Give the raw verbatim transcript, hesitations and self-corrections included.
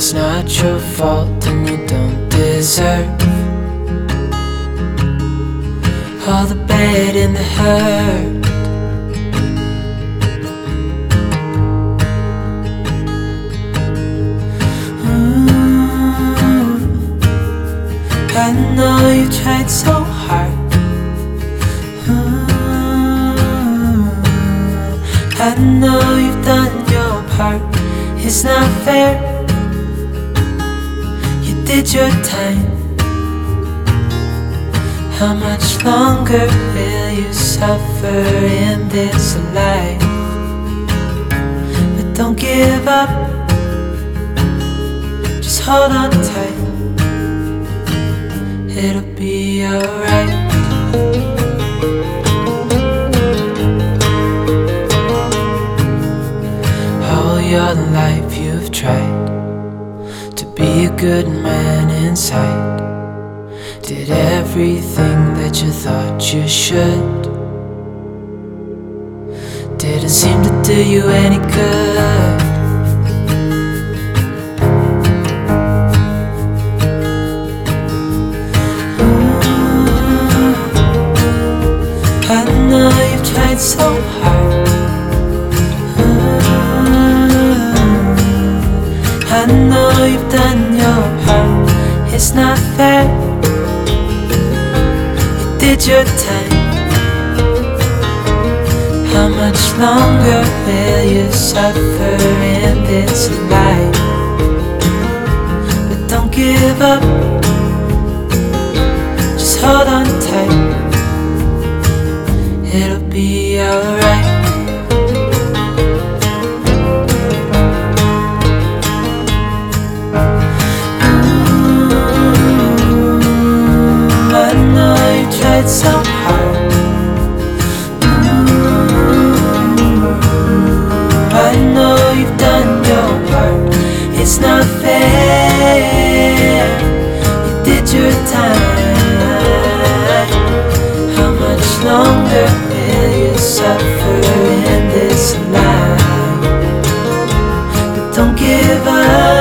it's not your fault and you don't deserve all the bad and the hurt. Ooh, I know you tried so hard. Ooh, I know you've done your part. It's not fair. You did your time. How much longer will you suffer in this life? But don't give up. Just hold on tight. It'll be alright. All your life you've tried to be a good man inside. Did everything that you thought you should. Didn't seem to do you any good. Ooh, I know you've tried so hard. Ooh, I know you've done your part. It's not fair. Did your time. How much longer will you suffer in this life? But don't give up. Just hold on tight. It'll be alright. Tried so hard. Ooh, I know you've done your part. It's not fair. You did your time. How much longer will you suffer in this life? But don't give up.